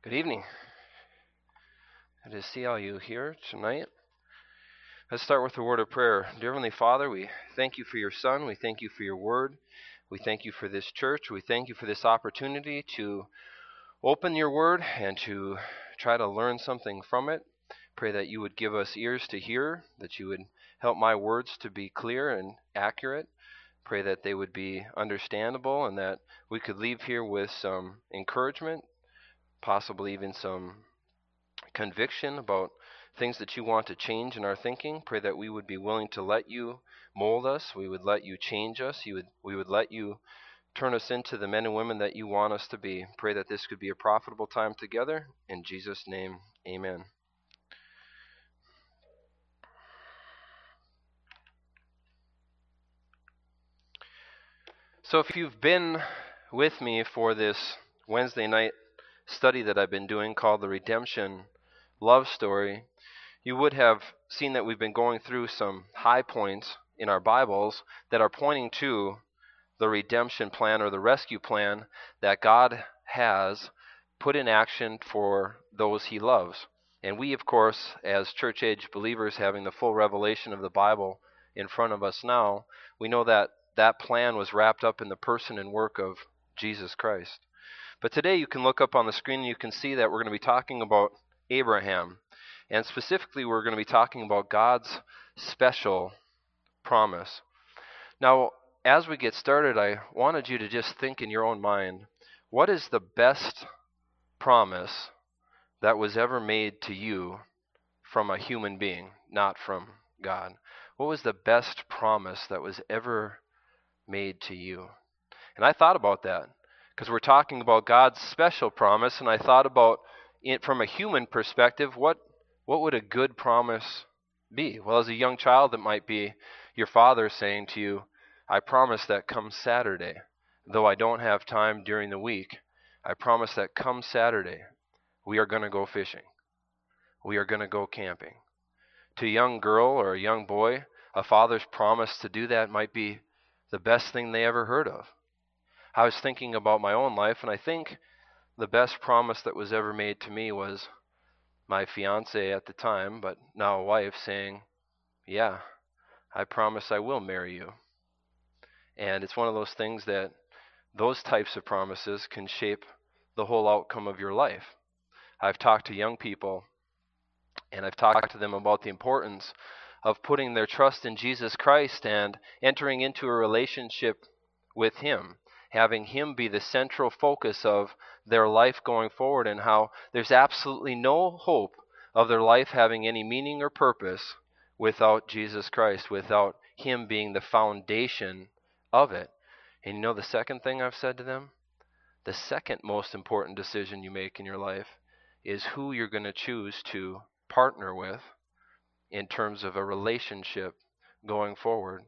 Good evening. Good to see all you here tonight. Let's start with a word of prayer. Dear Heavenly Father, we thank you for your Son. We thank you for your word. We thank you for this church. We thank you for this opportunity to open your word and to try to learn something from it. Pray that you would give us ears to hear, that you would help my words to be clear and accurate. Pray that they would be understandable and that we could leave here with some encouragement, possibly even some conviction about things that you want to change in our thinking. Pray that we would be willing to let you mold us. We would let you change us. We would let you turn us into the men and women that you want us to be. Pray that this could be a profitable time together. In Jesus' name, amen. So if you've been with me for this Wednesday night study that I've been doing called The Redemption Love Story, you would have seen that we've been going through some high points in our Bibles that are pointing to the redemption plan or the rescue plan that God has put in action for those he loves. And we, of course, as church-age believers having the full revelation of the Bible in front of us now, we know that that plan was wrapped up in the person and work of Jesus Christ. But today you can look up on the screen and you can see that we're going to be talking about Abraham. And specifically, we're going to be talking about God's special promise. Now, as we get started, I wanted you to just think in your own mind, what is the best promise that was ever made to you from a human being, not from God? What was the best promise that was ever made to you? And I thought about that because we're talking about God's special promise, and I thought about it from a human perspective, what would a good promise be? Well, as a young child, it might be your father saying to you, I promise that come Saturday, though I don't have time during the week, I promise that come Saturday, we are going to go fishing. We are going to go camping. To a young girl or a young boy, a father's promise to do that might be the best thing they ever heard of. I was thinking about my own life, and I think the best promise that was ever made to me was my fiance at the time, but now a wife, saying, yeah, I promise I will marry you. And it's one of those things that those types of promises can shape the whole outcome of your life. I've talked to young people, and I've talked to them about the importance of putting their trust in Jesus Christ and entering into a relationship with him, having him be the central focus of their life going forward, and how there's absolutely no hope of their life having any meaning or purpose without Jesus Christ, without him being the foundation of it. And you know the second thing I've said to them? The second most important decision you make in your life is who you're going to choose to partner with in terms of a relationship going forward.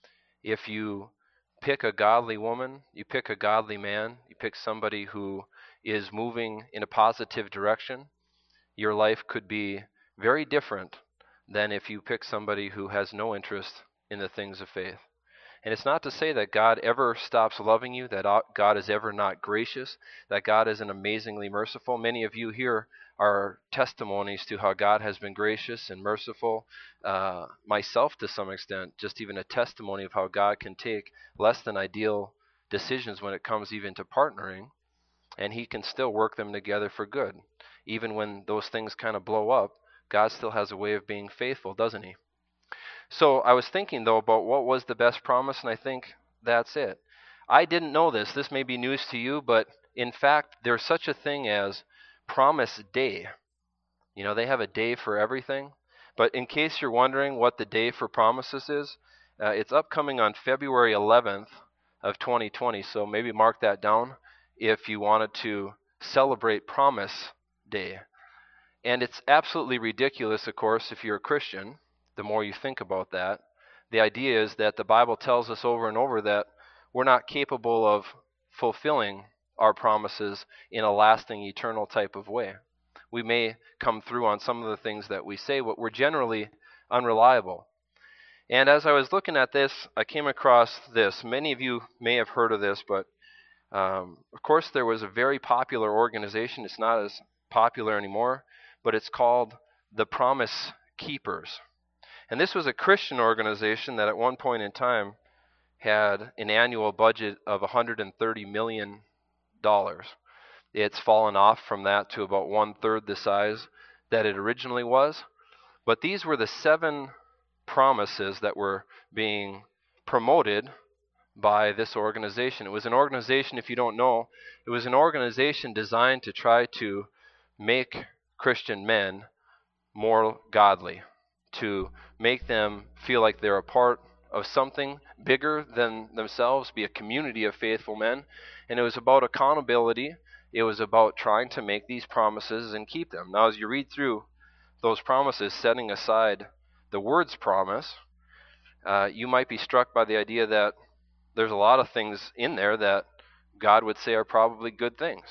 If you pick a godly woman, you pick a godly man, you pick somebody who is moving in a positive direction, your life could be very different than if you pick somebody who has no interest in the things of faith. And it's not to say that God ever stops loving you, that God is ever not gracious, that God isn't amazingly merciful. Many of you here are testimonies to how God has been gracious and merciful. Myself, to some extent, just even a testimony of how God can take less than ideal decisions when it comes even to partnering, and he can still work them together for good. Even when those things kind of blow up, God still has a way of being faithful, doesn't he? So I was thinking, though, about what was the best promise, and I think that's it. I didn't know this. This may be news to you, but in fact, there's such a thing as Promise Day. You know, they have a day for everything. But in case you're wondering what the day for promises is, it's upcoming on February 11th of 2020, so maybe mark that down if you wanted to celebrate Promise Day. And it's absolutely ridiculous, of course, if you're a Christian. The more you think about that, the idea is that the Bible tells us over and over that we're not capable of fulfilling our promises in a lasting, eternal type of way. We may come through on some of the things that we say, but we're generally unreliable. And as I was looking at this, I came across this. Many of you may have heard of this, but of course there was a very popular organization. It's not as popular anymore, but it's called the Promise Keepers. And this was a Christian organization that at one point in time had an annual budget of $130 million. It's fallen off from that to about 1/3 the size that it originally was. But these were the 7 promises that were being promoted by this organization. It was an organization, if you don't know, it was an organization designed to try to make Christian men more godly, to make them feel like they're a part of something bigger than themselves, be a community of faithful men. And it was about accountability. It was about trying to make these promises and keep them. Now, as you read through those promises, setting aside the words promise, you might be struck by the idea that there's a lot of things in there that God would say are probably good things.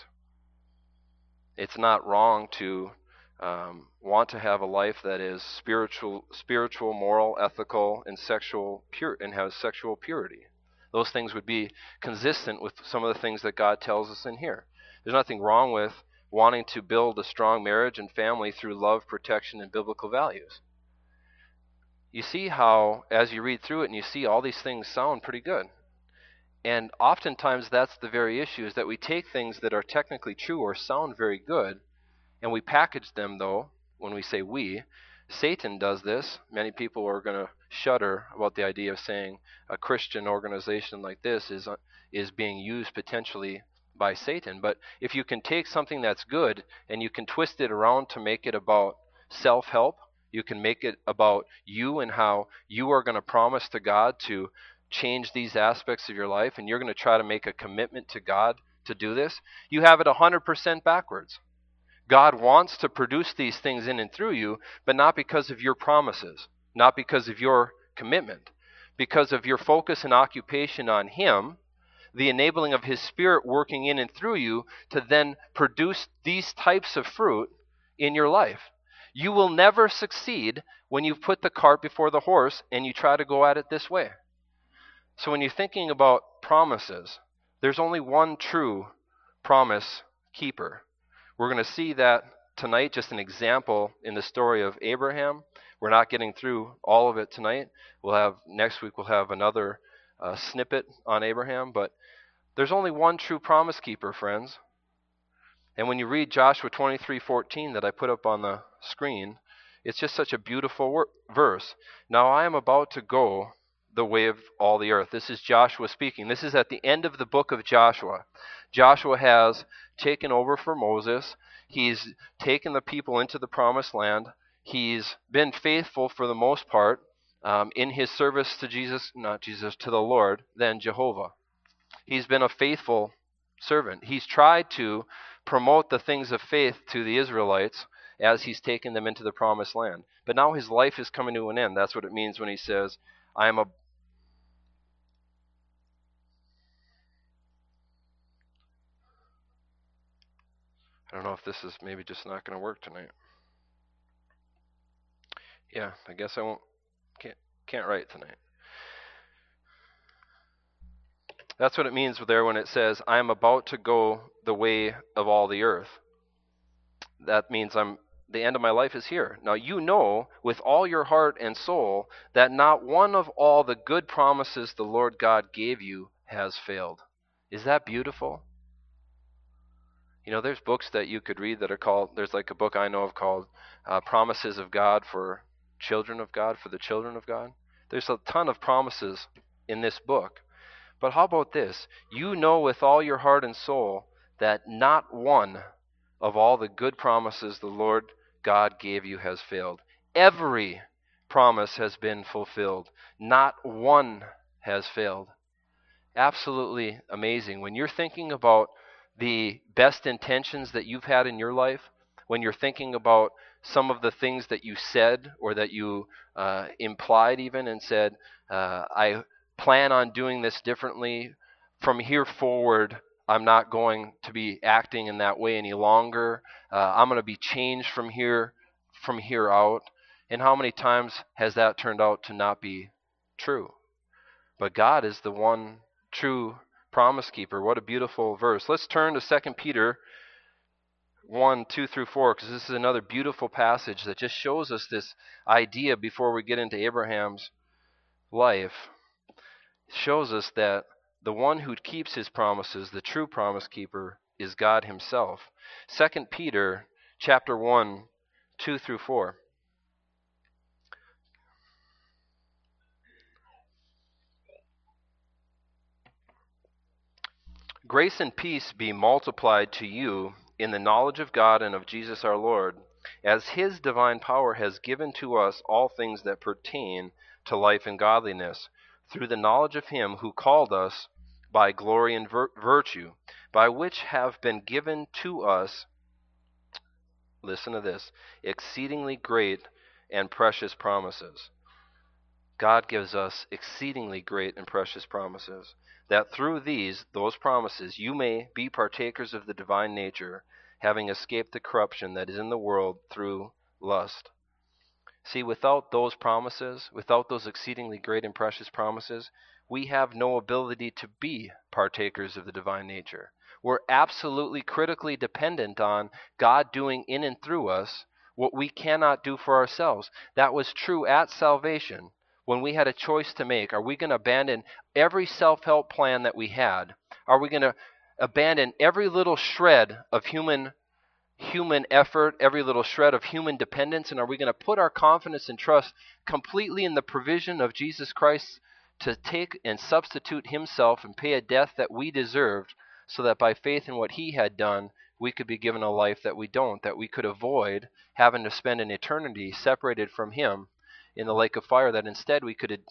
It's not wrong to want to have a life that is spiritual, moral, ethical, and has sexual purity. Those things would be consistent with some of the things that God tells us in here. There's nothing wrong with wanting to build a strong marriage and family through love, protection, and biblical values. You see how, as you read through it and you see all these things sound pretty good. And oftentimes that's the very issue, is that we take things that are technically true or sound very good, and we package them, though, when we say we. Satan does this. Many people are going to shudder about the idea of saying a Christian organization like this is being used potentially by Satan. But if you can take something that's good and you can twist it around to make it about self-help, you can make it about you and how you are going to promise to God to change these aspects of your life, and you're going to try to make a commitment to God to do this, you have it 100% backwards. God wants to produce these things in and through you, but not because of your promises, not because of your commitment, because of your focus and occupation on Him, the enabling of His Spirit working in and through you to then produce these types of fruit in your life. You will never succeed when you put the cart before the horse and you try to go at it this way. So when you're thinking about promises, there's only one true promise keeper. We're going to see that tonight, just an example in the story of Abraham. We're not getting through all of it tonight. Next week we'll have another snippet on Abraham, but there's only one true promise keeper, friends. And when you read Joshua 23:14 that I put up on the screen, it's just such a beautiful verse. Now I am about to go the way of all the earth. This is Joshua speaking. This is at the end of the book of Joshua. Joshua has taken over for Moses. He's taken the people into the promised land. He's been faithful for the most part in his service to to the Lord, then Jehovah. He's been a faithful servant. He's tried to promote the things of faith to the Israelites as he's taken them into the promised land. But now his life is coming to an end. That's what it means when he says, I don't know if this is maybe just not going to work tonight. Yeah, I guess I can't write tonight. That's what it means there when it says, I am about to go the way of all the earth. That means the end of my life is here. Now you know with all your heart and soul that not one of all the good promises the Lord God gave you has failed. Is that beautiful? You know, there's books that you could read that are called, there's like a book I know of called Promises of God for Children of God, for the Children of God. There's a ton of promises in this book. But how about this? You know with all your heart and soul that not one of all the good promises the Lord God gave you has failed. Every promise has been fulfilled. Not one has failed. Absolutely amazing. When you're thinking about the best intentions that you've had in your life, when you're thinking about some of the things that you said or that you implied even and said, I plan on doing this differently. From here forward, I'm not going to be acting in that way any longer. I'm going to be changed from here out. And how many times has that turned out to not be true? But God is the one true promise keeper. What a beautiful verse. Let's turn to 2 Peter. 1, 2 through 4, because this is another beautiful passage that just shows us this idea before we get into Abraham's life. It shows us that the one who keeps his promises, the true promise keeper, is God himself. 2 Peter chapter 1, 2 through 4. Grace and peace be multiplied to you in the knowledge of God and of Jesus our Lord, as his divine power has given to us all things that pertain to life and godliness, through the knowledge of him who called us by glory and virtue, by which have been given to us, listen to this, exceedingly great and precious promises. God gives us exceedingly great and precious promises, that through those promises, you may be partakers of the divine nature, having escaped the corruption that is in the world through lust. See, without those promises, without those exceedingly great and precious promises, we have no ability to be partakers of the divine nature. We're absolutely critically dependent on God doing in and through us what we cannot do for ourselves. That was true at salvation. When we had a choice to make, are we going to abandon every self-help plan that we had? Are we going to abandon every little shred of human effort, every little shred of human dependence, and are we going to put our confidence and trust completely in the provision of Jesus Christ to take and substitute himself and pay a death that we deserved, so that by faith in what he had done, we could be given a life that we don't, that we could avoid having to spend an eternity separated from him in the lake of fire, that instead we could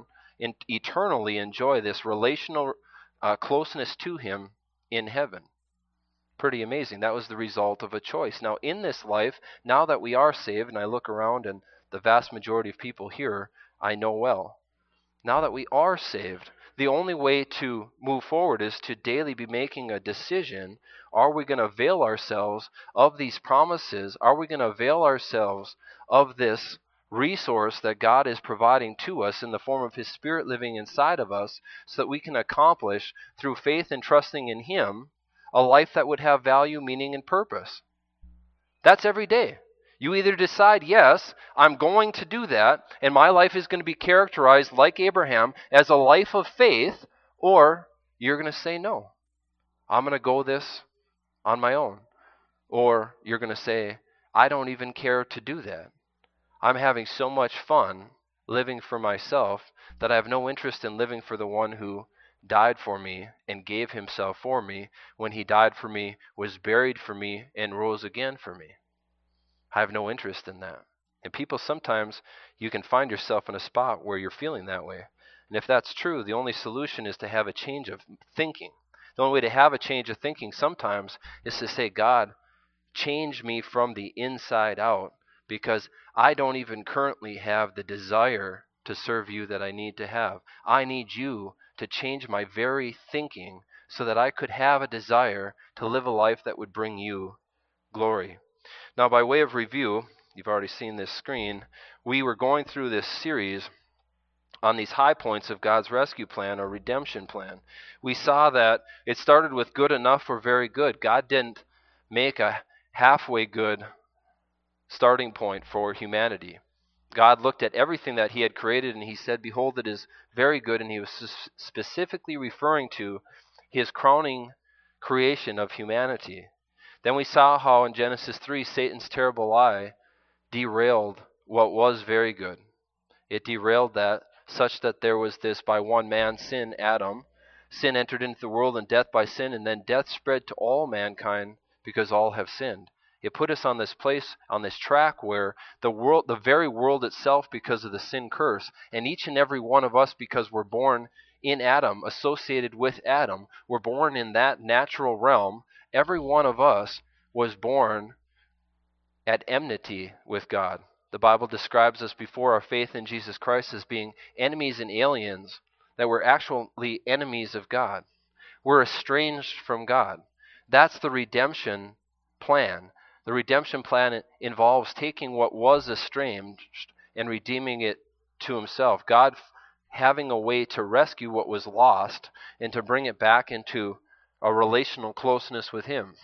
eternally enjoy this relational closeness to him in heaven. Pretty amazing. That was the result of a choice. Now, in this life, now that we are saved, and I look around and the vast majority of people here I know well, now that we are saved, the only way to move forward is to daily be making a decision. Are we going to avail ourselves of these promises? Are we going to avail ourselves of this resource that God is providing to us in the form of his Spirit living inside of us, so that we can accomplish, through faith and trusting in him, a life that would have value, meaning, and purpose? That's every day. You either decide, yes, I'm going to do that, and my life is going to be characterized like Abraham as a life of faith, or you're going to say, no, I'm going to go this on my own. Or you're going to say, I don't even care to do that. I'm having so much fun living for myself that I have no interest in living for the one who died for me and gave himself for me when he died for me, was buried for me, and rose again for me. I have no interest in that. And people, sometimes you can find yourself in a spot where you're feeling that way. And if that's true, the only solution is to have a change of thinking. The only way to have a change of thinking sometimes is to say, God, change me from the inside out, because I don't even currently have the desire to serve you that I need to have. I need you to change my very thinking so that I could have a desire to live a life that would bring you glory. Now, by way of review, you've already seen this screen, we were going through this series on these high points of God's rescue plan or redemption plan. We saw that it started with good enough or very good. God didn't make a halfway good starting point for humanity. God looked at everything that he had created and he said, behold, it is very good. And he was specifically referring to his crowning creation of humanity. Then we saw how in Genesis 3, Satan's terrible lie derailed what was very good. It derailed that, such that there was this, by one man, sin, Adam. Sin entered into the world, and death by sin, and then death spread to all mankind because all have sinned. It put us on this place, on this track where the very world itself, because of the sin curse, and each and every one of us, because we're born in Adam, associated with Adam, we're born in that natural realm. Every one of us was born at enmity with God. The Bible describes us before our faith in Jesus Christ as being enemies and aliens, that we're actually enemies of God. We're estranged from God. That's the redemption plan. The redemption plan involves taking what was estranged and redeeming it to himself. God having a way to rescue what was lost and to bring it back into a relational closeness with him.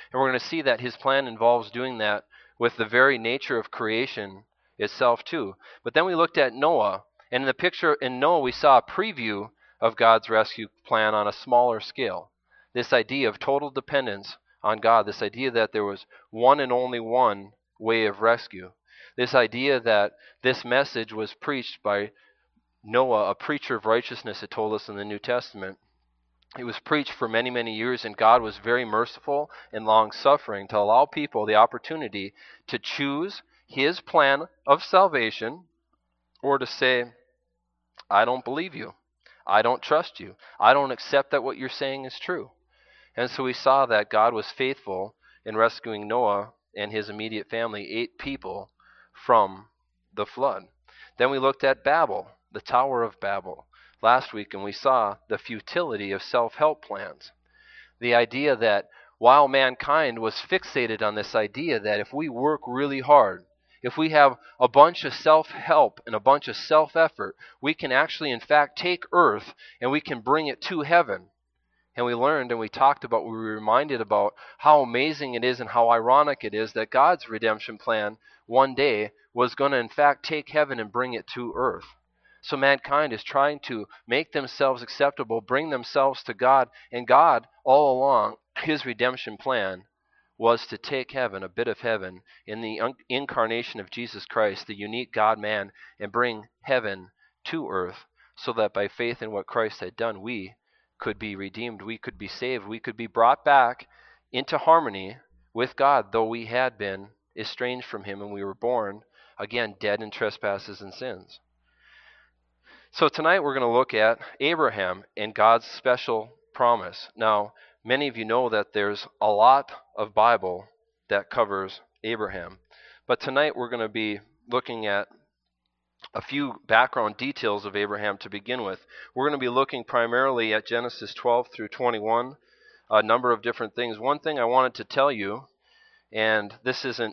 And we're going to see that his plan involves doing that with the very nature of creation itself too. But then we looked at Noah, and in the picture in Noah we saw a preview of God's rescue plan on a smaller scale. This idea of total dependence on God, this idea that there was one and only one way of rescue. This idea that this message was preached by Noah, a preacher of righteousness, it told us in the New Testament. It was preached for many, many years, and God was very merciful and long-suffering to allow people the opportunity to choose his plan of salvation or to say, I don't believe you. I don't trust you. I don't accept that what you're saying is true. And so we saw that God was faithful in rescuing Noah and his immediate family, 8 people, from the flood. Then we looked at Babel, the Tower of Babel, last week, and we saw the futility of self-help plans. The idea that while mankind was fixated on this idea that if we work really hard, if we have a bunch of self-help and a bunch of self-effort, we can actually, in fact, take earth and we can bring it to heaven. And we learned and we talked about, we were reminded about how amazing it is and how ironic it is that God's redemption plan one day was going to, in fact, take heaven and bring it to earth. So mankind is trying to make themselves acceptable, bring themselves to God, and God, all along, his redemption plan was to take heaven, a bit of heaven, in the incarnation of Jesus Christ, the unique God-man, and bring heaven to earth, so that by faith in what Christ had done, we could be redeemed, we could be saved, we could be brought back into harmony with God, though we had been estranged from him and we were born, again, dead in trespasses and sins. So tonight we're going to look at Abraham and God's special promise. Now, many of you know that there's a lot of Bible that covers Abraham, but tonight we're going to be looking at a few background details of Abraham to begin with. We're going to be looking primarily at Genesis 12 through 21, a number of different things. One thing I wanted to tell you, and this isn't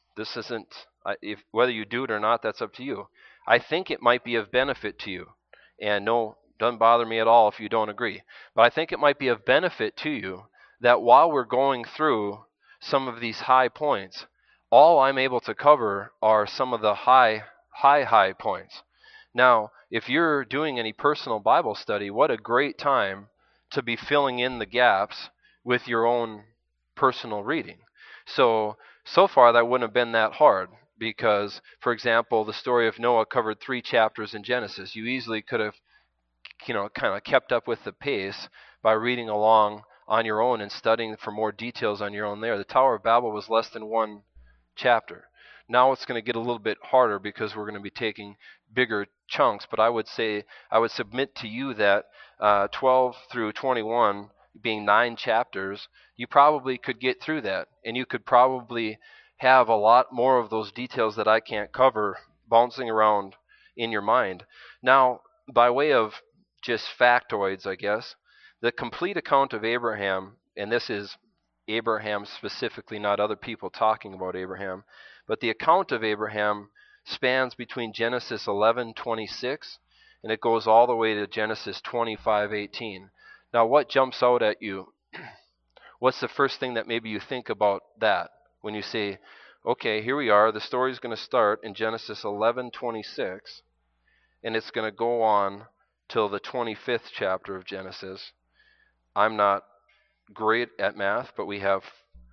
if whether you do it or not, that's up to you. I think it might be of benefit to you, and no, doesn't bother me at all if you don't agree. But I think it might be of benefit to you that while we're going through some of these high points, all I'm able to cover are some of the high points. Now, if you're doing any personal Bible study, what a great time to be filling in the gaps with your own personal reading. So far that wouldn't have been that hard because, for example, the story of Noah covered 3 chapters in Genesis. You easily could have, kind of kept up with the pace by reading along on your own and studying for more details on your own there. The Tower of Babel was less than 1 chapter. Now it's going to get a little bit harder because we're going to be taking bigger chunks, but I would submit to you that 12 through 21 being 9 chapters, you probably could get through that, and you could probably have a lot more of those details that I can't cover bouncing around in your mind. Now, by way of just factoids, I guess, the complete account of Abraham, and this is Abraham specifically, not other people talking about Abraham, but the account of Abraham spans between Genesis 11:26 and it goes all the way to Genesis 25:18. Now, what jumps out at you? What's the first thing that maybe you think about that when you say, okay, here we are, the story's going to start in Genesis 11:26 and it's going to go on till the 25th chapter of Genesis. I'm not great at math, but we have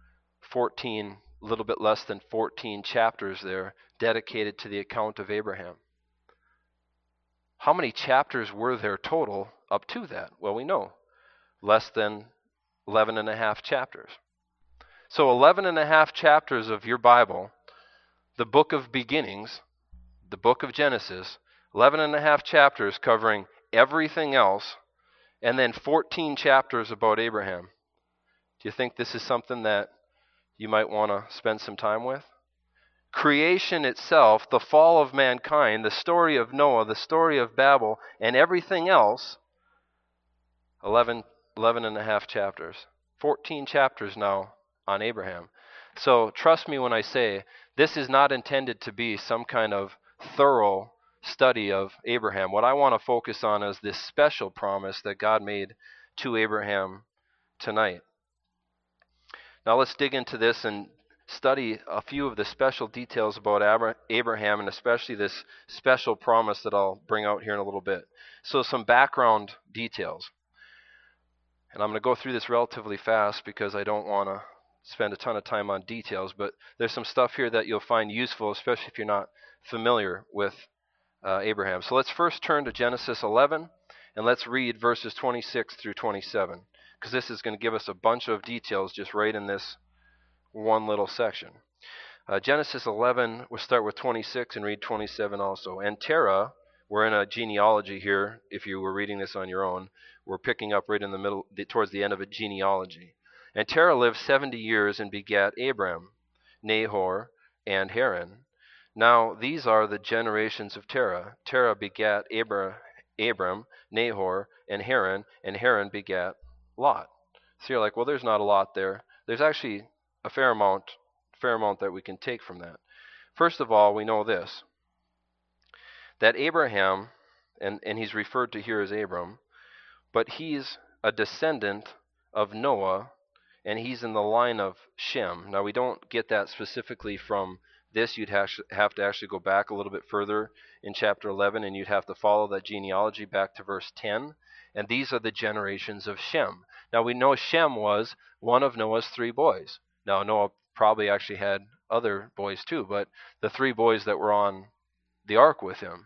14, a little bit less than 14 chapters there dedicated to the account of Abraham. How many chapters were there total up to that? Well, we know. Less than 11 and a half chapters. So 11 and a half chapters of your Bible, the book of beginnings, the book of Genesis, 11 and a half chapters covering everything else, and then 14 chapters about Abraham. Do you think this is something that you might want to spend some time with? Creation itself, the fall of mankind, the story of Noah, the story of Babel, and everything else, 11 and a half chapters. 14 chapters now on Abraham. So trust me when I say this is not intended to be some kind of thorough study of Abraham. What I want to focus on is this special promise that God made to Abraham tonight. Now let's dig into this and study a few of the special details about Abraham, and especially this special promise that I'll bring out here in a little bit. So some background details. And I'm going to go through this relatively fast because I don't want to spend a ton of time on details, but there's some stuff here that you'll find useful, especially if you're not familiar with Abraham. So let's first turn to Genesis 11, and let's read verses 26 through 27, because this is going to give us a bunch of details just right in this one little section. Genesis 11, we'll start with 26 and read 27 also. And Terah, we're in a genealogy here, if you were reading this on your own. We're picking up right in the middle, towards the end of a genealogy. And Terah lived 70 years and begat Abram, Nahor, and Haran. Now these are the generations of Terah. Terah begat Abram, Nahor, and Haran begat Lot. So you're like, well, there's not a lot there. There's actually a fair amount that we can take from that. First of all, we know this, that Abraham, and he's referred to here as Abram, but he's a descendant of Noah, and he's in the line of Shem. Now, we don't get that specifically from this. You'd have to actually go back a little bit further in chapter 11, and you'd have to follow that genealogy back to verse 10. And these are the generations of Shem. Now, we know Shem was one of Noah's 3 boys. Now, Noah probably actually had other boys too, but the 3 boys that were on the ark with him,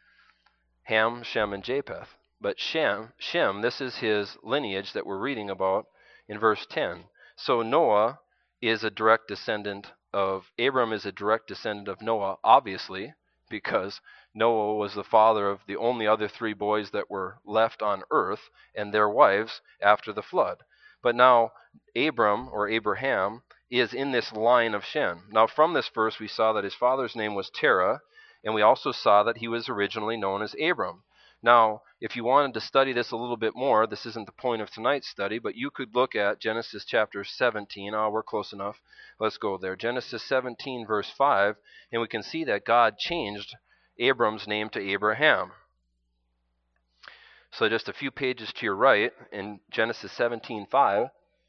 Ham, Shem, and Japheth. But Shem, this is his lineage that we're reading about in verse 10. So Noah is a direct descendant of, Abram is a direct descendant of Noah, obviously, because Noah was the father of the only other 3 boys that were left on earth and their wives after the flood. But now Abram, or Abraham, is in this line of Shem. Now from this verse we saw that his father's name was Terah, and we also saw that he was originally known as Abram. Now, if you wanted to study this a little bit more, this isn't the point of tonight's study, but you could look at Genesis chapter 17. Oh, we're close enough. Let's go there. Genesis 17, verse 5, and we can see that God changed Abram's name to Abraham. So just a few pages to your right, in Genesis 17:5,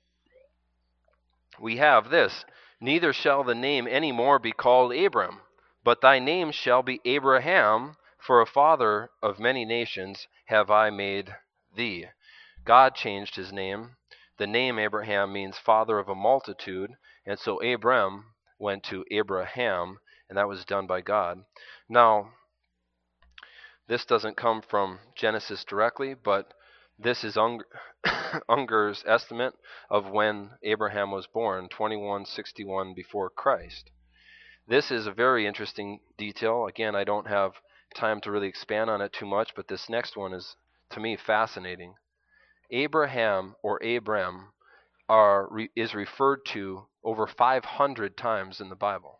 we have this: neither shall the name any more be called Abram, but thy name shall be Abraham, for a father of many nations have I made thee. God changed his name. The name Abraham means father of a multitude, and so Abram went to Abraham, and that was done by God. Now, this doesn't come from Genesis directly, but this is Unger's estimate of when Abraham was born, 2161 before Christ. This is a very interesting detail. Again, I don't have time to really expand on it too much, but this next one is, to me, fascinating. Abraham, or Abram, is referred to over 500 times in the Bible.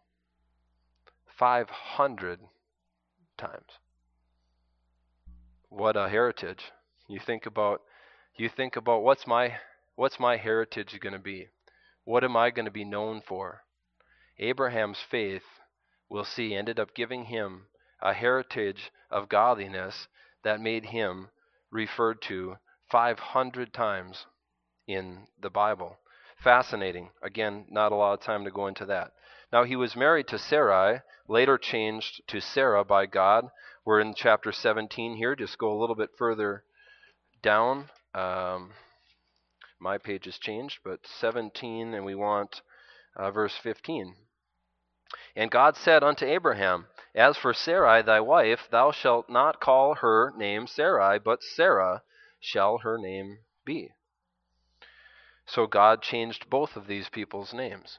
500 times. What a heritage. You think about what's my heritage going to be? What am I going to be known for? Abraham's faith, we'll see, ended up giving him a heritage of godliness that made him referred to 500 times in the Bible. Fascinating. Again, not a lot of time to go into that. Now, he was married to Sarai, later changed to Sarah by God. We're in chapter 17 here. Just go a little bit further down. My page has changed, but 17, and we want verse 15. And God said unto Abraham, as for Sarai thy wife, thou shalt not call her name Sarai, but Sarah shall her name be. So God changed both of these people's names.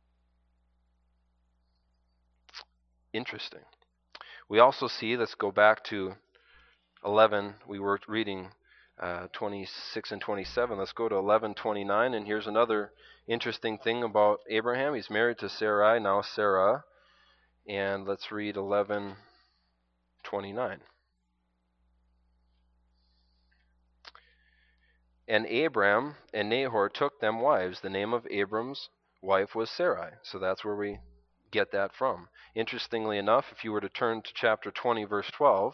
Interesting. We also see, let's go back to 11, we were reading 26 and 27. Let's go to 11:29, and here's another interesting thing about Abraham. He's married to Sarai, now Sarah, and let's read 11:29. And Abram and Nahor took them wives. The name of Abram's wife was Sarai. So that's where we get that from. Interestingly enough, if you were to turn to chapter 20, verse 12,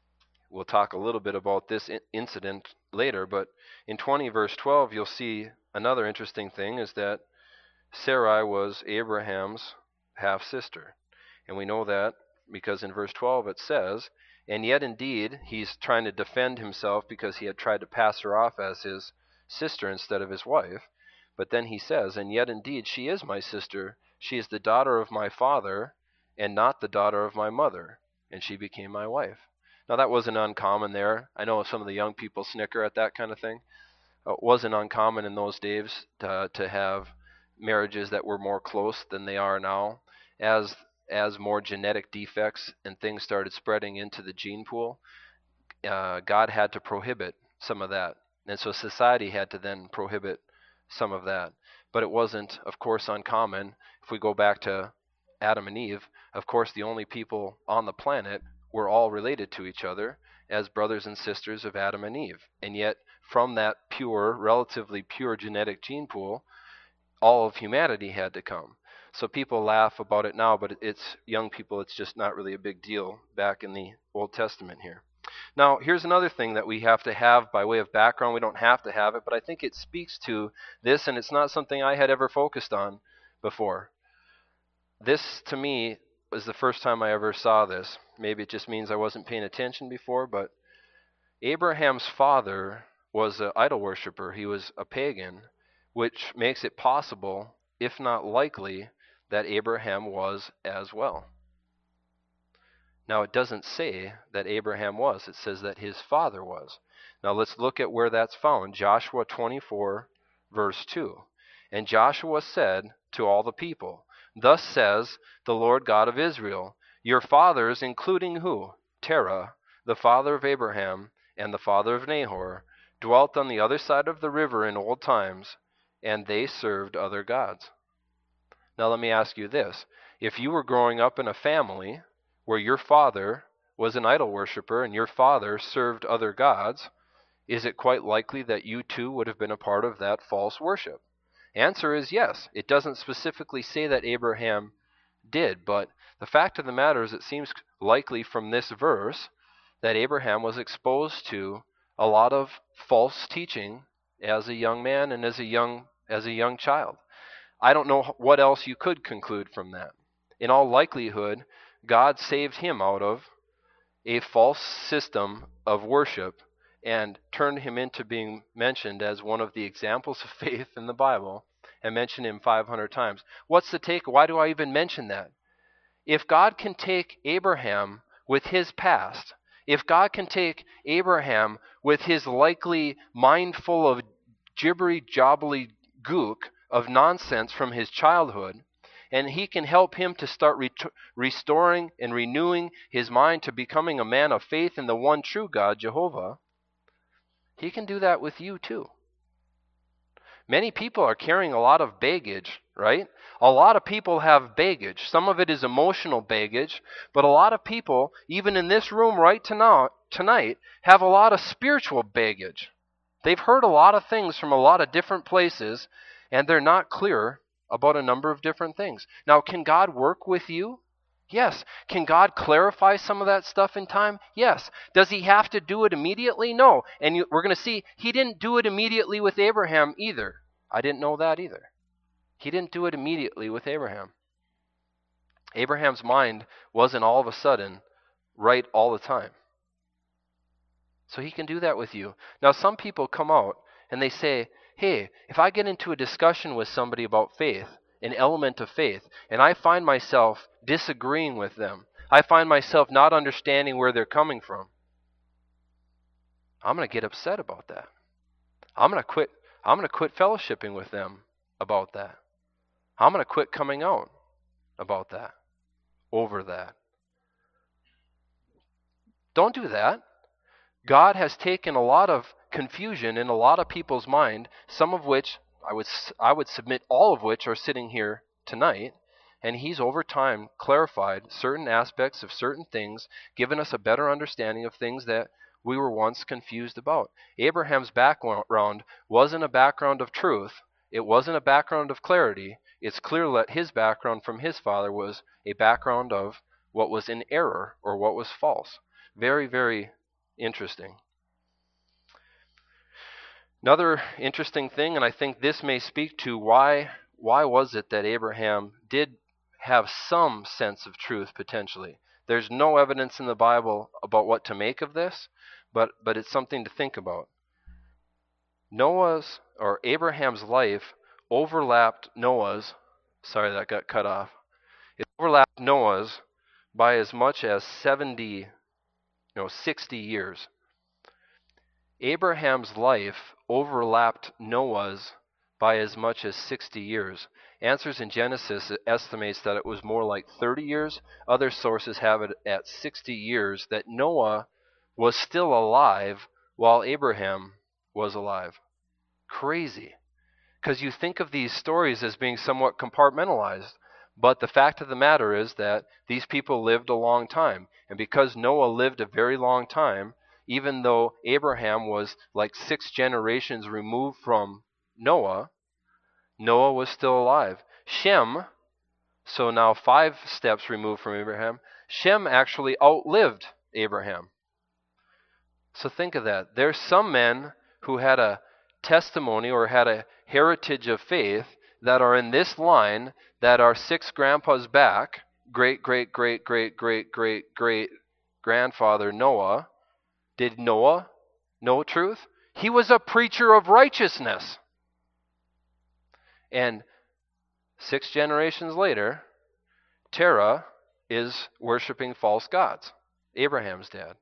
we'll talk a little bit about this incident later, but in 20, verse 12, you'll see another interesting thing is that Sarai was Abraham's half-sister. And we know that because in verse 12 it says, and yet indeed he's trying to defend himself because he had tried to pass her off as his sister instead of his wife. But then he says, and yet indeed she is my sister. She is the daughter of my father and not the daughter of my mother. And she became my wife. Now that wasn't uncommon there. I know some of the young people snicker at that kind of thing. It wasn't uncommon in those days to have marriages that were more close than they are now. As more genetic defects and things started spreading into the gene pool, God had to prohibit some of that. And so society had to then prohibit some of that. But it wasn't, of course, uncommon. If we go back to Adam and Eve, of course, the only people on the planet were all related to each other as brothers and sisters of Adam and Eve. And yet, from that pure, relatively pure genetic gene pool, all of humanity had to come. So people laugh about it now, but it's young people, it's just not really a big deal back in the Old Testament here. Now, here's another thing that we have to have by way of background. We don't have to have it, but I think it speaks to this, and it's not something I had ever focused on before. This, to me, was the first time I ever saw this. Maybe it just means I wasn't paying attention before, but Abraham's father was an idol worshiper. He was a pagan, which makes it possible, if not likely, that Abraham was as well. Now, it doesn't say that Abraham was. It says that his father was. Now, let's look at where that's found. Joshua 24, verse 2. And Joshua said to all the people, thus says the Lord God of Israel, your fathers, including who? Terah, the father of Abraham and the father of Nahor, dwelt on the other side of the river in old times, and they served other gods. Now let me ask you this. If you were growing up in a family where your father was an idol worshiper and your father served other gods, is it quite likely that you too would have been a part of that false worship? Answer is yes. It doesn't specifically say that Abraham did, but the fact of the matter is it seems likely from this verse that Abraham was exposed to a lot of false teaching as a young man and as a young child. I don't know what else you could conclude from that. In all likelihood, God saved him out of a false system of worship and turned him into being mentioned as one of the examples of faith in the Bible and mentioned him 500 times. What's the take? Why do I even mention that? If God can take Abraham with his past, if God can take Abraham with his likely mind full of gibbery jobbly gook of nonsense from his childhood, and he can help him to start restoring and renewing his mind to becoming a man of faith in the one true God, Jehovah, he can do that with you too. Many people are carrying a lot of baggage, right? A lot of people have baggage. Some of it is emotional baggage, but a lot of people, even in this room right tonight, have a lot of spiritual baggage. They've heard a lot of things from a lot of different places, and they're not clear about a number of different things. Now, can God work with you? Yes. Can God clarify some of that stuff in time? Yes. Does he have to do it immediately? No. And we're going to see he didn't do it immediately with Abraham either. I didn't know that either. He didn't do it immediately with Abraham. Abraham's mind wasn't all of a sudden right all the time. So he can do that with you. Now, some people come out and they say, hey, if I get into a discussion with somebody about faith, an element of faith, and I find myself disagreeing with them, I find myself not understanding where they're coming from, I'm going to get upset about that. I'm going to quit fellowshipping with them about that. I'm going to quit coming out about that, over that. Don't do that. God has taken a lot of confusion in a lot of people's mind, some of which I would submit all of which are sitting here tonight, and he's over time clarified certain aspects of certain things, given us a better understanding of things that we were once confused about. Abraham's background wasn't a background of truth. It wasn't a background of clarity. It's clear that his background from his father was a background of what was in error or what was false. Very, very interesting. Another interesting thing, and I think this may speak to why was it that Abraham did have some sense of truth potentially. There's no evidence in the Bible about what to make of this, but it's something to think about. Noah's or Abraham's life overlapped Noah's. Sorry, that got cut off. It overlapped Noah's by as much as 60 years. Abraham's life overlapped Noah's by as much as 60 years. Answers in Genesis estimates that it was more like 30 years. Other sources have it at 60 years that Noah was still alive while Abraham was alive. Crazy. Because you think of these stories as being somewhat compartmentalized. But the fact of the matter is that these people lived a long time. And because Noah lived a very long time, even though Abraham was like 6 generations removed from Noah, Noah was still alive. Shem, so now 5 steps removed from Abraham, Shem actually outlived Abraham. So think of that. There's some men who had a testimony or had a heritage of faith that are in this line that are 6 grandpas back, great, great, great, great, great, great, great grandfather Noah. Did Noah know truth? He was a preacher of righteousness. And 6 generations later, Terah is worshiping false gods, Abraham's dad.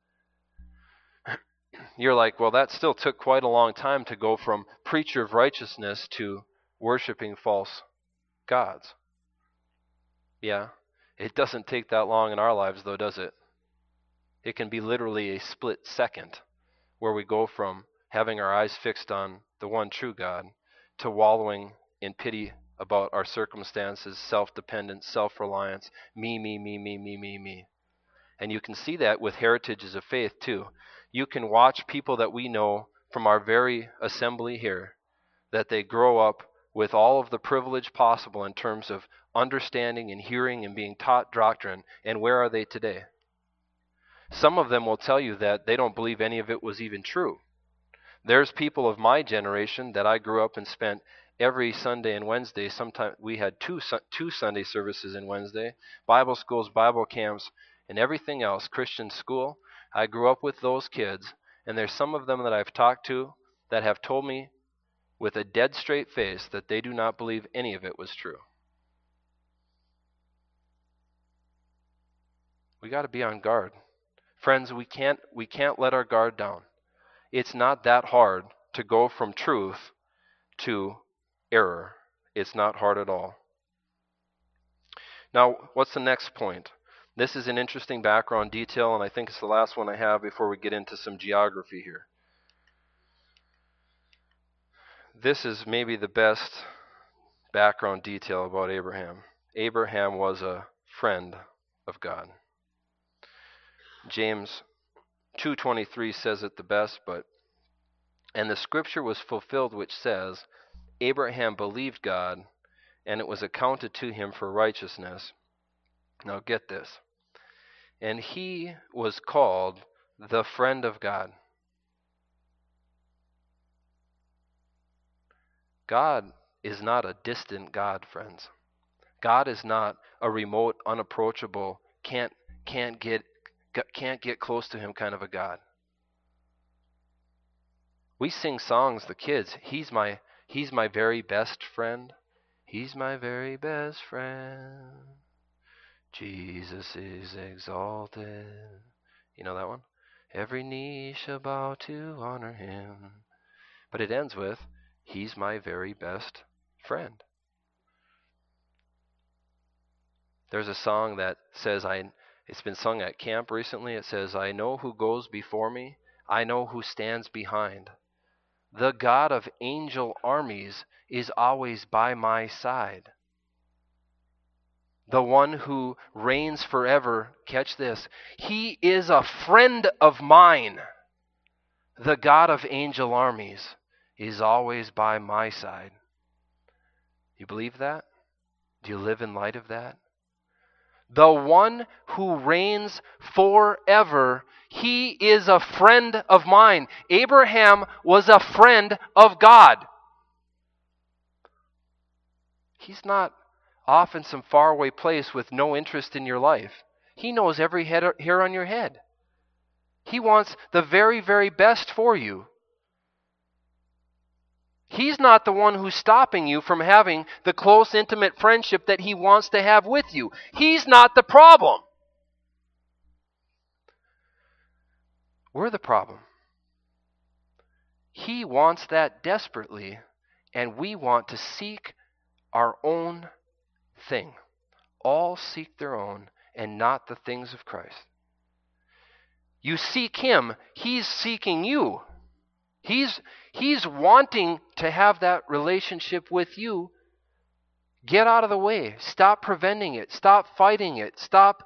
You're like, well, that still took quite a long time to go from preacher of righteousness to worshiping false gods. Yeah, it doesn't take that long in our lives, though, does it? It can be literally a split second where we go from having our eyes fixed on the one true God to wallowing in pity about our circumstances, self-dependence, self-reliance, me, me, me, me, me, me, me. And you can see that with heritages of faith, too. You can watch people that we know from our very assembly here, that they grow up with all of the privilege possible in terms of understanding and hearing and being taught doctrine, and where are they today? Some of them will tell you that they don't believe any of it was even true. There's people of my generation that I grew up and spent every Sunday and Wednesday. Sometimes we had two Sunday services in Wednesday, Bible schools, Bible camps, and everything else, Christian school. I grew up with those kids, and there's some of them that I've talked to that have told me with a dead straight face that they do not believe any of it was true. We got to be on guard. Friends, we can't let our guard down. It's not that hard to go from truth to error. It's not hard at all. Now, what's the next point? This is an interesting background detail, and I think it's the last one I have before we get into some geography here. This is maybe the best background detail about Abraham. Abraham was a friend of God. James 2:23 says it the best, and the scripture was fulfilled which says, Abraham believed God, and it was accounted to him for righteousness. Now get this. And he was called the friend of God. God is not a distant God, friends. God is not a remote, unapproachable, can't get close to him kind of a God. We sing songs, the kids, he's my very best friend. He's my very best friend. Jesus is exalted. You know that one? Every knee shall bow to honor him. But it ends with, he's my very best friend. There's a song that says, it's been sung at camp recently. It says, I know who goes before me. I know who stands behind. The God of angel armies is always by my side. The one who reigns forever, catch this, he is a friend of mine. The God of angel armies is always by my side. You believe that? Do you live in light of that? The one who reigns forever. He is a friend of mine. Abraham was a friend of God. He's not off in some faraway place with no interest in your life. He knows every hair on your head. He wants the very, very best for you. He's not the one who's stopping you from having the close, intimate friendship that he wants to have with you. He's not the problem. We're the problem. He wants that desperately, and we want to seek our own thing. All seek their own and not the things of Christ. You seek him, he's seeking you. He's wanting to have that relationship with you. Get out of the way. Stop preventing it. Stop fighting it. Stop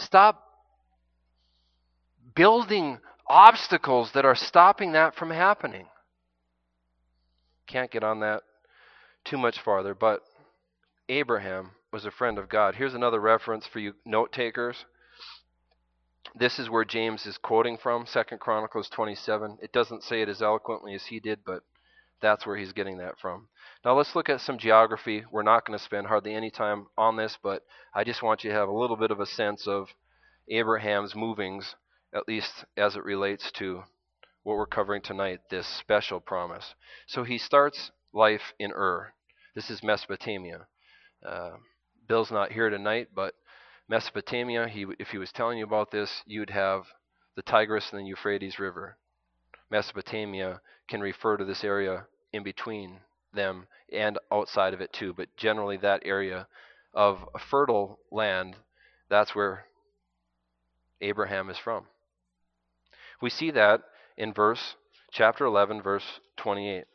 building obstacles that are stopping that from happening. Can't get on that too much farther, but Abraham was a friend of God. Here's another reference for you note takers. This is where James is quoting from, 2 Chronicles 27. It doesn't say it as eloquently as he did, but that's where he's getting that from. Now let's look at some geography. We're not going to spend hardly any time on this, but I just want you to have a little bit of a sense of Abraham's movings, at least as it relates to what we're covering tonight, this special promise. So he starts life in Ur. This is Mesopotamia. Bill's not here tonight, but Mesopotamia, if he was telling you about this, you'd have the Tigris and the Euphrates River. Mesopotamia can refer to this area in between them and outside of it too, but generally that area of a fertile land, that's where Abraham is from. We see that in chapter 11, verse 28.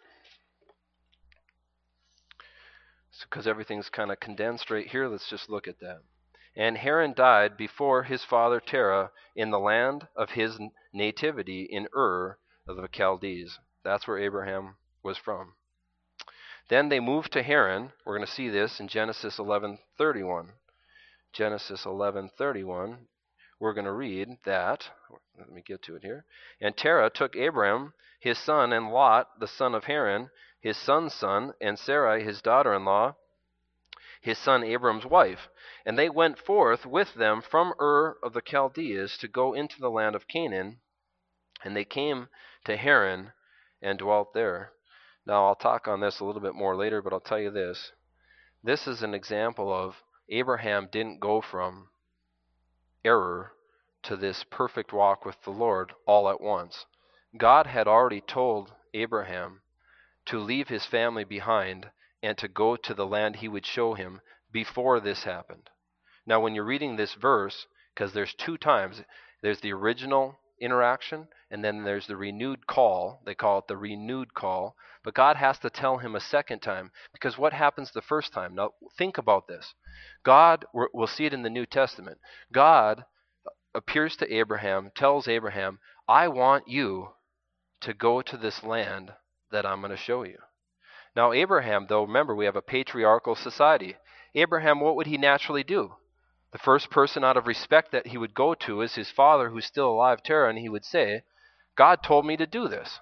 So because everything's kind of condensed right here, let's just look at that. And Haran died before his father Terah in the land of his nativity in Ur of the Chaldees. That's where Abraham was from. Then they moved to Haran. We're going to see this in Genesis 11:31. Genesis 11:31. We're going to read that. Let me get to it here. And Terah took Abram, his son, and Lot, the son of Haran, his son's son, and Sarai, his daughter-in-law, his son Abram's wife. And they went forth with them from Ur of the Chaldees to go into the land of Canaan. And they came to Haran and dwelt there. Now, I'll talk on this a little bit more later, but I'll tell you this. This is an example of Abraham didn't go from error to this perfect walk with the Lord all at once. God had already told Abraham to leave his family behind and to go to the land he would show him before this happened. Now, when you're reading this verse, because there's two times, there's the original interaction and then there's the renewed call. They call it the renewed call. But God has to tell him a second time, because what happens the first time? Now, think about this. God, we'll see it in the New Testament. God appears to Abraham, tells Abraham, I want you to go to this land that I'm going to show you. Now, Abraham, though, remember, we have a patriarchal society. Abraham, what would he naturally do? The first person out of respect that he would go to is his father, who's still alive, Terah, and he would say, God told me to do this.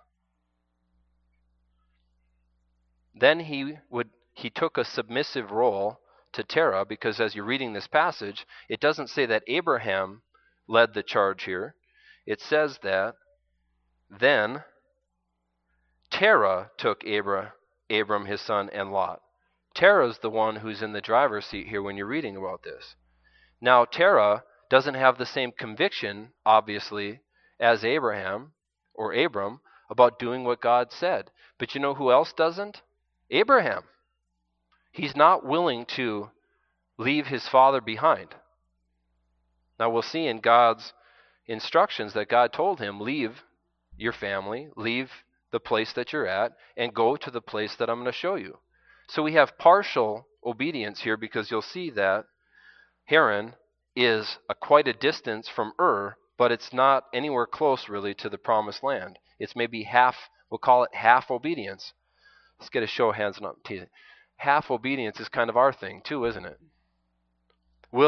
Then he took a submissive role to Terah, because as you're reading this passage, it doesn't say that Abraham led the charge here. It says that then Terah took Abram, his son, and Lot. Terah's the one who's in the driver's seat here when you're reading about this. Now, Terah doesn't have the same conviction, obviously, as Abraham or Abram about doing what God said. But you know who else doesn't? Abraham. He's not willing to leave his father behind. Now, we'll see in God's instructions that God told him, leave your family, leave the place that you're at, and go to the place that I'm going to show you. So we have partial obedience here, because you'll see that Haran is quite a distance from Ur, but it's not anywhere close really to the promised land. It's maybe half, we'll call it half obedience. Let's get a show of hands on half obedience is kind of our thing too, isn't it? We'll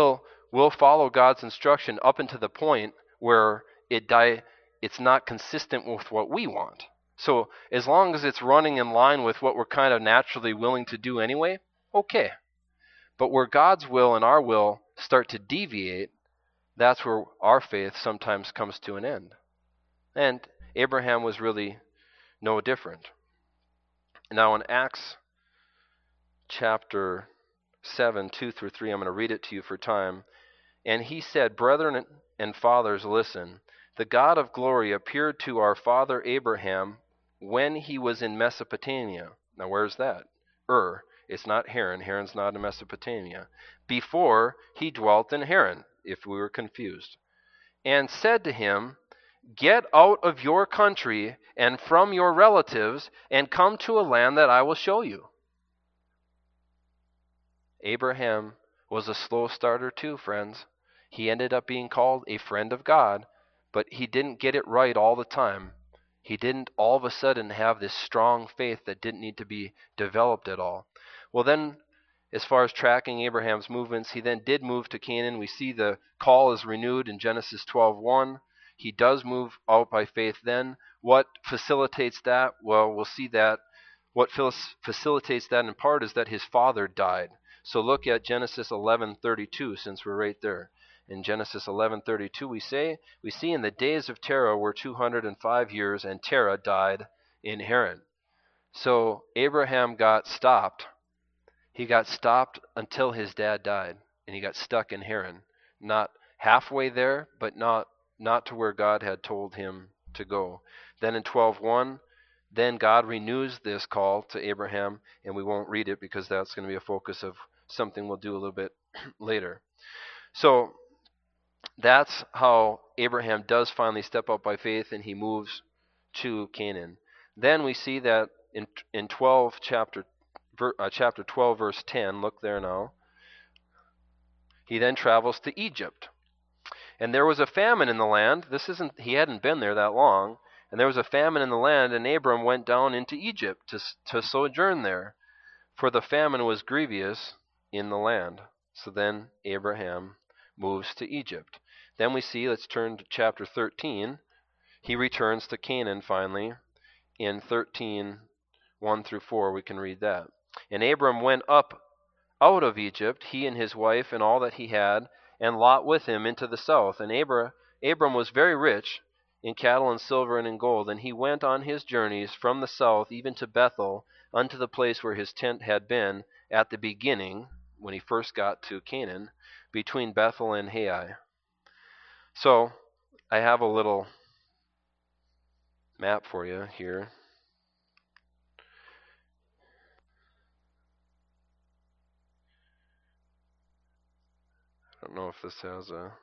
we'll follow God's instruction up until the point where it's not consistent with what we want. So as long as it's running in line with what we're kind of naturally willing to do anyway, okay. But where God's will and our will start to deviate, that's where our faith sometimes comes to an end. And Abraham was really no different. Now in Acts chapter 7, 2 through 3, I'm going to read it to you for time. And he said, "Brethren and fathers, listen. The God of glory appeared to our father Abraham when he was in Mesopotamia." Now where's that? It's not Haran. Haran's not in Mesopotamia. "Before he dwelt in Haran," if we were confused. "And said to him, Get out of your country and from your relatives and come to a land that I will show you." Abraham was a slow starter too, friends. He ended up being called a friend of God, but he didn't get it right all the time. He didn't all of a sudden have this strong faith that didn't need to be developed at all. Well, then, as far as tracking Abraham's movements, he then did move to Canaan. We see the call is renewed in Genesis 12:1. He does move out by faith then. What facilitates that? Well, we'll see that. What facilitates that in part is that his father died. So look at Genesis 11:32, since we're right there. In Genesis 11:32 we see in the days of Terah were 205 years, and Terah died in Haran. So Abraham got stopped. He got stopped until his dad died, and he got stuck in Haran. Not halfway there, but not to where God had told him to go. Then in 12:1, then God renews this call to Abraham, and we won't read it because that's going to be a focus of something we'll do a little bit later. So that's how Abraham does finally step up by faith, and he moves to Canaan. Then we see that in chapter 12, verse 10, look there now, he then travels to Egypt. "And there was a famine in the land." He hadn't been there that long. "And there was a famine in the land, and Abram went down into Egypt to sojourn there, for the famine was grievous in the land." So then Abraham moves to Egypt. Then we see, let's turn to chapter 13. He returns to Canaan finally. In 13:1 through 4, we can read that. "And Abram went up out of Egypt, he and his wife and all that he had, and Lot with him into the south. And Abram was very rich in cattle and silver and in gold. And he went on his journeys from the south even to Bethel, unto the place where his tent had been at the beginning," when he first got to Canaan, "between Bethel and Hai." So I have a little map for you here. I don't know if this has a...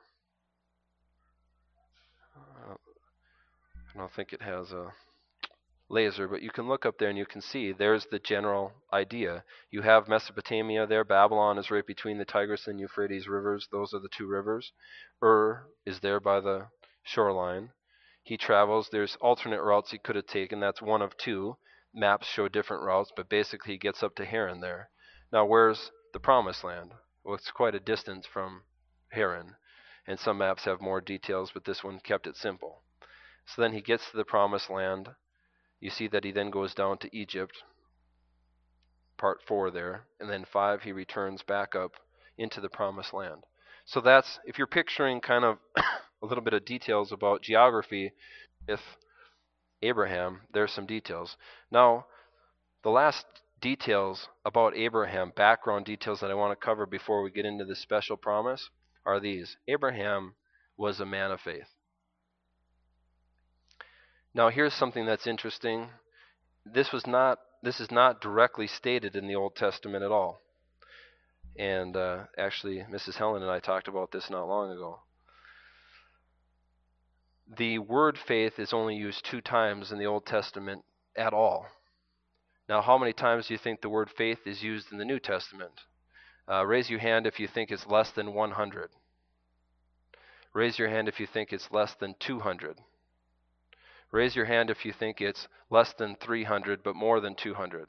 I don't think it has a laser, but you can look up there and you can see there's the general idea. You have Mesopotamia there. Babylon is right between the Tigris and Euphrates rivers. Those are the two rivers. Is there by the shoreline. He travels. There's alternate routes he could have taken. That's one of two. Maps show different routes, but basically he gets up to Haran there. Now, where's the Promised Land? Well, it's quite a distance from Haran, and some maps have more details, but this one kept it simple. So then he gets to the Promised Land. You see that he then goes down to Egypt, part 4 there, and then 5 he returns back up into the Promised Land. So that's, if you're picturing kind of a little bit of details about geography with Abraham, there's some details. Now, the last details about Abraham, background details that I want to cover before we get into this special promise, are these. Abraham was a man of faith. Now, here's something that's interesting. This is not directly stated in the Old Testament at all. And actually, Mrs. Helen and I talked about this not long ago. The word faith is only used 2 times in the Old Testament at all. Now, how many times do you think the word faith is used in the New Testament? Raise your hand if you think it's less than 100. Raise your hand if you think it's less than 200. Raise your hand if you think it's less than 300 but more than 200.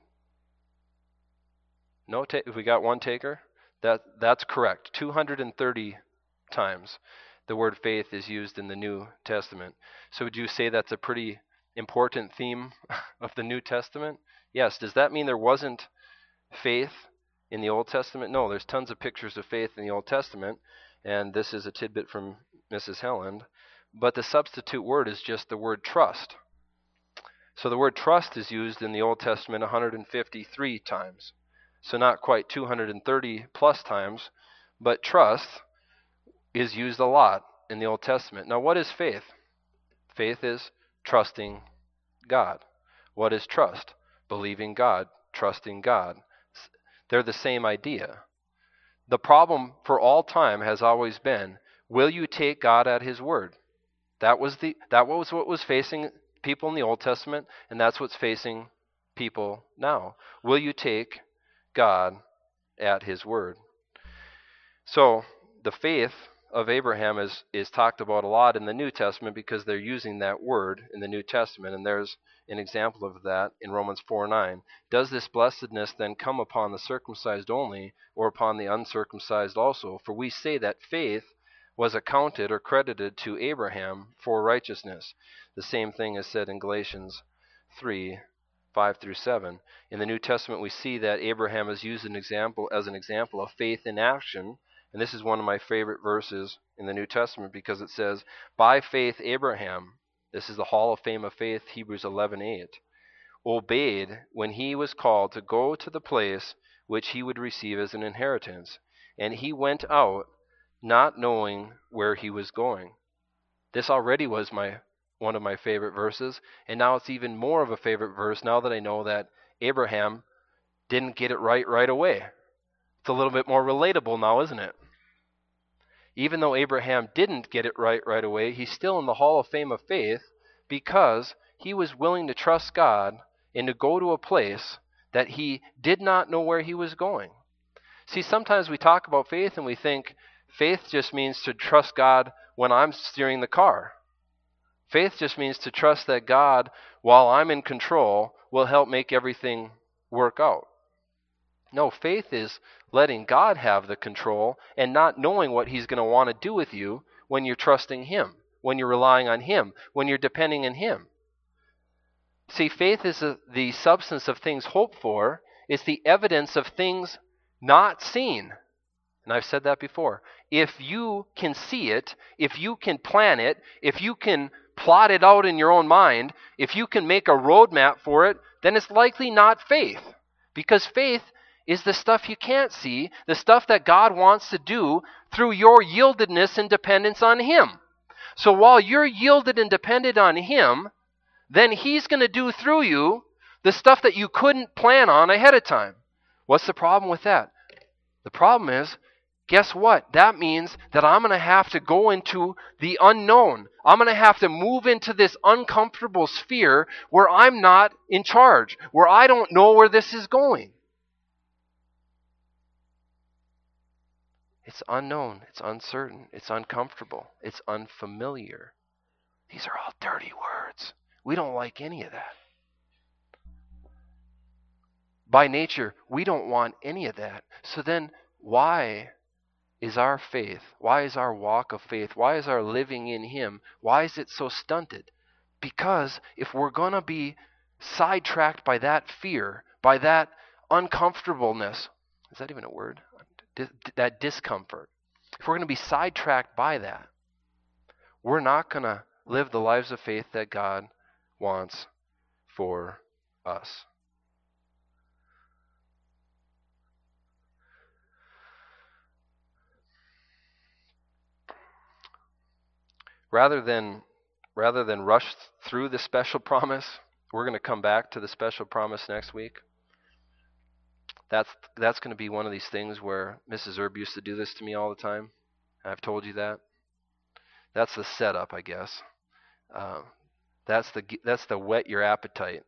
No, if we got one taker, that's correct. 230 times the word faith is used in the New Testament. So would you say that's a pretty important theme of the New Testament? Yes. Does that mean there wasn't faith in the Old Testament? No, there's tons of pictures of faith in the Old Testament, and this is a tidbit from Mrs. Helland. But the substitute word is just the word trust. So the word trust is used in the Old Testament 153 times. So not quite 230 plus times, but trust is used a lot in the Old Testament. Now, what is faith? Faith is trusting God. What is trust? Believing God, trusting God. They're the same idea. The problem for all time has always been, will you take God at his word? That was what was facing people in the Old Testament, and that's what's facing people now. Will you take God at his word? So the faith of Abraham is talked about a lot in the New Testament because they're using that word in the New Testament, and there's an example of that in Romans 4:9. Does this blessedness then come upon the circumcised only, or upon the uncircumcised also? For we say that faith was accounted or credited to Abraham for righteousness. The same thing is said in Galatians 3:5-7. In the New Testament, we see that Abraham is used as an example of faith in action. And this is one of my favorite verses in the New Testament because it says, by faith Abraham, this is the Hall of Fame of Faith, Hebrews 11:8, obeyed when he was called to go to the place which he would receive as an inheritance. And he went out not knowing where he was going. This already was one of my favorite verses, and now it's even more of a favorite verse now that I know that Abraham didn't get it right away. It's a little bit more relatable now, isn't it? Even though Abraham didn't get it right away, he's still in the Hall of Fame of Faith because he was willing to trust God and to go to a place that he did not know where he was going. See, sometimes we talk about faith and we think faith just means to trust God when I'm steering the car. Faith just means to trust that God, while I'm in control, will help make everything work out. No, faith is letting God have the control and not knowing what he's going to want to do with you when you're trusting him, when you're relying on him, when you're depending on him. See, faith is the substance of things hoped for. It's the evidence of things not seen. And I've said that before. If you can see it, if you can plan it, if you can plot it out in your own mind, if you can make a roadmap for it, then it's likely not faith. Because faith is the stuff you can't see, the stuff that God wants to do through your yieldedness and dependence on him. So while you're yielded and dependent on him, then he's going to do through you the stuff that you couldn't plan on ahead of time. What's the problem with that? The problem is, guess what? That means that I'm going to have to go into the unknown. I'm going to have to move into this uncomfortable sphere where I'm not in charge, where I don't know where this is going. It's unknown, it's uncertain, it's uncomfortable, it's unfamiliar. These are all dirty words. We don't like any of that. By nature, we don't want any of that. So then, why is our faith, why is our walk of faith, why is our living in him, why is it so stunted? Because if we're going to be sidetracked by that fear, by that uncomfortableness, is that even a word? That discomfort. If we're going to be sidetracked by that, we're not going to live the lives of faith that God wants for us. Rather than rush through the special promise, we're going to come back to the special promise next week. That's going to be one of these things where Mrs. Erb used to do this to me all the time. I've told you that. That's the setup, I guess. That's the whet your appetite.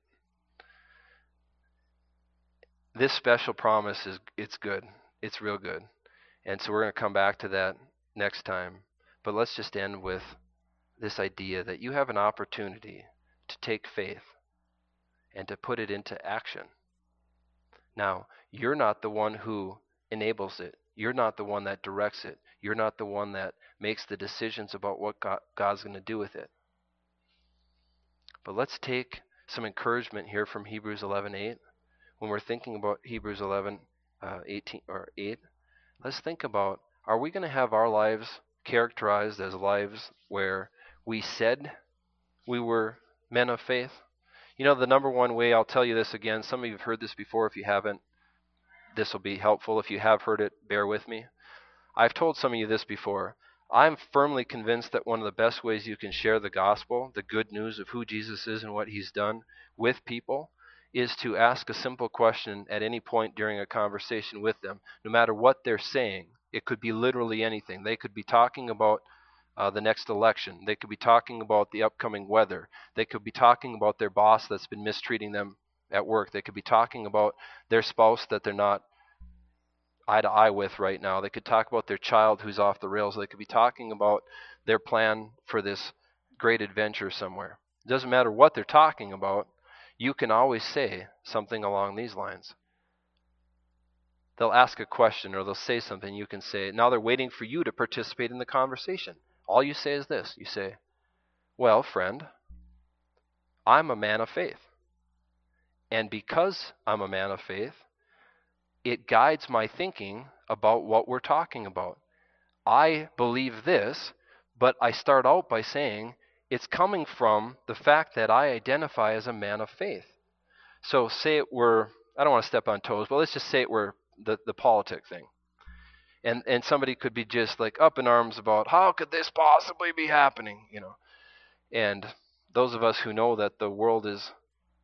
This special promise it's good. It's real good. And so we're going to come back to that next time. But let's just end with this idea that you have an opportunity to take faith and to put it into action. Now, you're not the one who enables it. You're not the one that directs it. You're not the one that makes the decisions about what God's going to do with it. But let's take some encouragement here from Hebrews 11:8. When we're thinking about Hebrews 11:18 or 8, let's think about, are we going to have our lives characterized as lives where we said we were men of faith? You know, the number one way, I'll tell you this again, some of you have heard this before. If you haven't, this will be helpful. If you have heard it, bear with me. I've told some of you this before. I'm firmly convinced that one of the best ways you can share the gospel, the good news of who Jesus is and what he's done with people, is to ask a simple question at any point during a conversation with them, no matter what they're saying. It could be literally anything. They could be talking about the next election. They could be talking about the upcoming weather. They could be talking about their boss that's been mistreating them at work. They could be talking about their spouse that they're not eye to eye with right now. They could talk about their child who's off the rails. They could be talking about their plan for this great adventure somewhere. It doesn't matter what they're talking about. You can always say something along these lines. They'll ask a question or they'll say something. You can say, now they're waiting for you to participate in the conversation. All you say is this. You say, well, friend, I'm a man of faith. And because I'm a man of faith, it guides my thinking about what we're talking about. I believe this, but I start out by saying it's coming from the fact that I identify as a man of faith. So say it were, I don't want to step on toes, but let's just say it were the politic thing. And somebody could be just like up in arms about how could this possibly be happening, you know. And those of us who know that the world is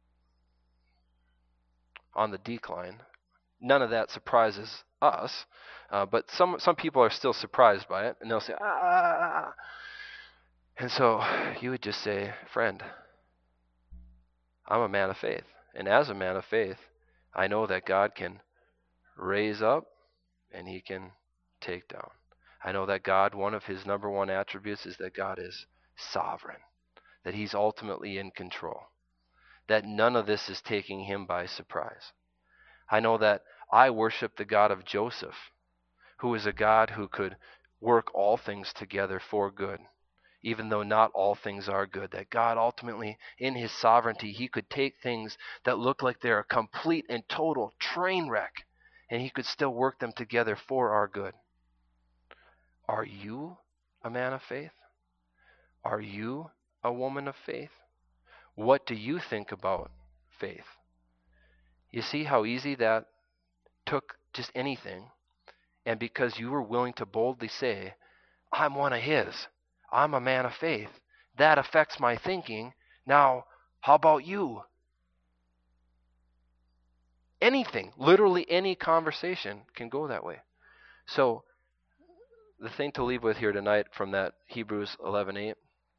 on the decline, none of that surprises us, but some people are still surprised by it, and they'll say, ah. And so you would just say, friend, I'm a man of faith. And as a man of faith, I know that God can raise up and he can take down. I know that God, one of his number one attributes is that God is sovereign, that he's ultimately in control, that none of this is taking him by surprise. I know that I worship the God of Joseph, who is a God who could work all things together for good, even though not all things are good. That God ultimately, in his sovereignty, he could take things that look like they're a complete and total train wreck, and he could still work them together for our good. Are you a man of faith? Are you a woman of faith? What do you think about faith? You see how easy that took just anything, and because you were willing to boldly say, I'm one of his, I'm a man of faith, that affects my thinking. Now, how about you? Anything, literally any conversation can go that way. So, the thing to leave with here tonight from that Hebrews 11:8,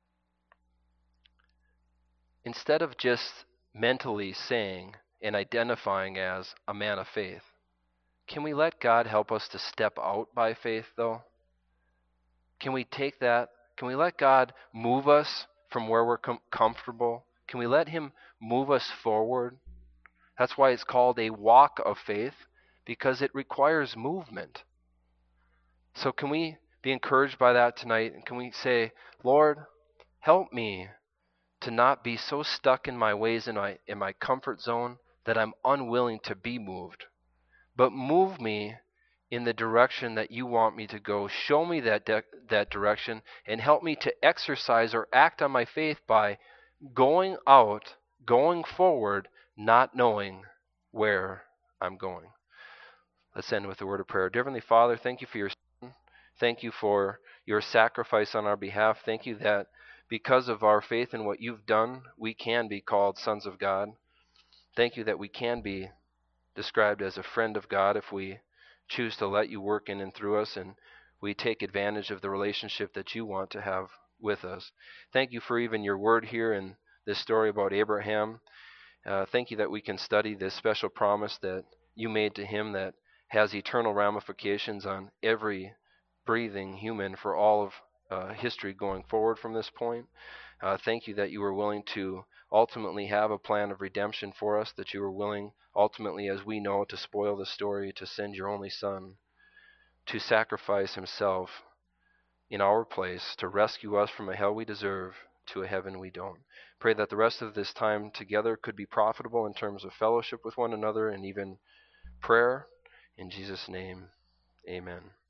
instead of just mentally saying and identifying as a man of faith, can we let God help us to step out by faith, though? Can we take that? Can we let God move us from where we're comfortable? Can we let him move us forward? That's why it's called a walk of faith, because it requires movement. So can we be encouraged by that tonight? And can we say, Lord, help me to not be so stuck in my ways, in my comfort zone, that I'm unwilling to be moved. But move me in the direction that you want me to go. Show me that direction, and help me to exercise or act on my faith by going out, going forward, not knowing where I'm going. Let's end with a word of prayer. Dear Heavenly Father, thank you for your Son. Thank you for your sacrifice on our behalf. Thank you that because of our faith in what you've done, we can be called sons of God. Thank you that we can be described as a friend of God if we choose to let you work in and through us, and we take advantage of the relationship that you want to have with us. Thank you for even your word here in this story about Abraham. Thank you that we can study this special promise that you made to him that has eternal ramifications on every breathing human for all of history going forward from this point. Thank you that you were willing to ultimately have a plan of redemption for us, that you were willing ultimately, as we know, to spoil the story, to send your only Son to sacrifice himself in our place to rescue us from a hell we deserve to a heaven we don't. Pray that the rest of this time together could be profitable in terms of fellowship with one another and even prayer. In Jesus' name, amen.